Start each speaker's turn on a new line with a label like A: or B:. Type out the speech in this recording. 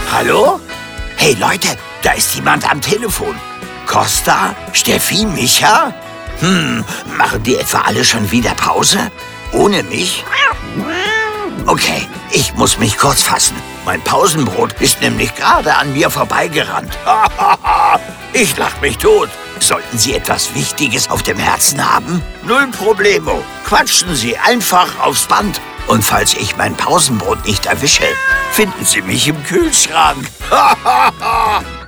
A: Hallo? Hey Leute, da ist jemand am Telefon. Costa? Steffi? Micha? Machen die etwa alle schon wieder Pause? Ohne mich? Okay, ich muss mich kurz fassen. Mein Pausenbrot ist nämlich gerade an mir vorbeigerannt. Ich lach mich tot. Sollten Sie etwas Wichtiges auf dem Herzen haben? Null Problemo. Quatschen Sie einfach aufs Band. Und falls ich mein Pausenbrot nicht erwische, finden Sie mich im Kühlschrank.